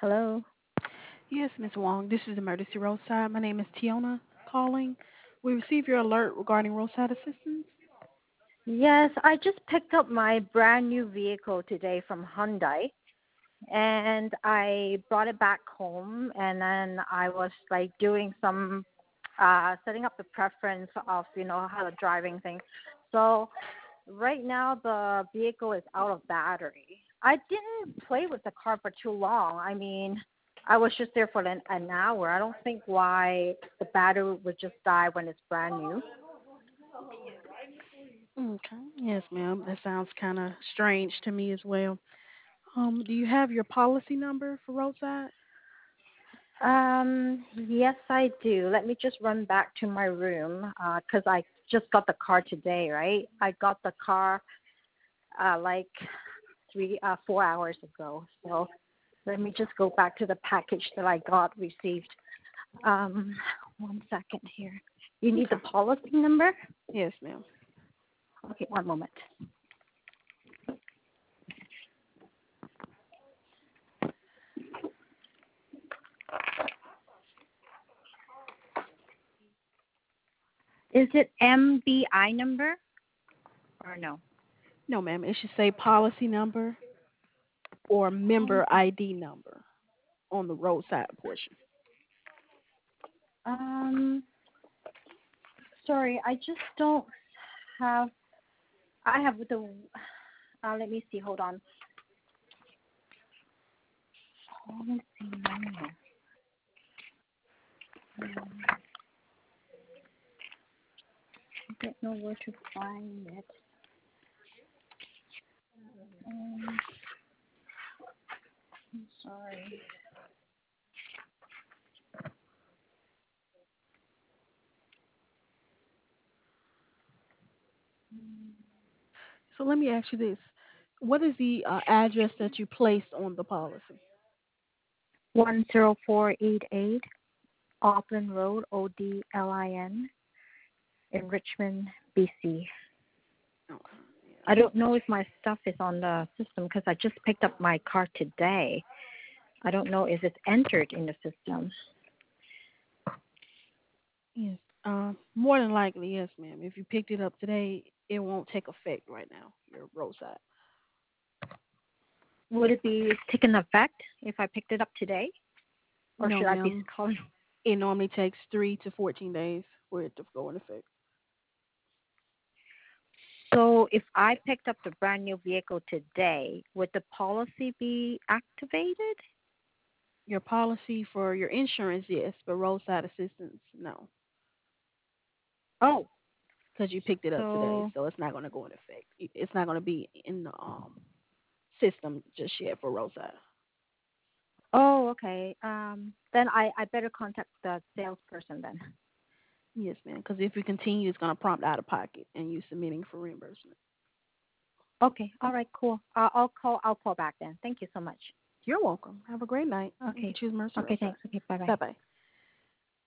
Hello. Yes, Ms. Wong. This is Emergency Roadside. My name is Tiona calling. We received your alert regarding roadside assistance. Yes, I just picked up my brand new vehicle today from Hyundai and I brought it back home and then I was like doing some setting up the preference of, how the driving thing. So right now the vehicle is out of battery. I didn't play with the car for too long. I mean, I was just there for an hour. I don't think why the battery would just die when it's brand new. Okay. Yes, ma'am. That sounds kind of strange to me as well. Do you have your policy number for roadside? Yes, I do. Let me just run back to my room because I just got the car today, right? I got the car like 4 hours ago. So let me just go back to the package that I got received. Um, 1 second here. You need the Okay. policy number? Yes, ma'am. Okay, one moment. Is it MBI number or no? No, ma'am. It should say policy number or member Policy. ID number on the roadside portion. Um, Sorry, I just don't have. I have the. Let me see. Hold on. Policy number. I don't know where to find it. Um, I'm sorry. So let me ask you this. What is the address that you placed on the policy? 10488 Auckland Road, ODLIN, in Richmond, BC. Okay. I don't know if my stuff is on the system because I just picked up my car today. I don't know if it's entered in the system. Yes. More than likely, yes, ma'am. If you picked it up today, it won't take effect right now. Your roadside. Would it be taken effect if I picked it up today, or No, should I be ma'am. calling? It normally takes 3 to 14 days for it to go in effect. So if I picked up the brand new vehicle today, would the policy be activated? Your policy for your insurance, yes, but roadside assistance, no, Oh, because you picked it up today, so so it's not going to go in effect. It's not going to be in the system just yet for roadside. okay. Then I better contact the salesperson then. Yes, ma'am. Because if you continue, it's going to prompt out of pocket and you submitting for reimbursement. Okay, all right, cool. I'll call. I'll call back then. Thank you so much. You're welcome. Have a great night. You can Okay. choose Mercy Okay, Roadside. thanks. Okay, bye bye. Bye bye.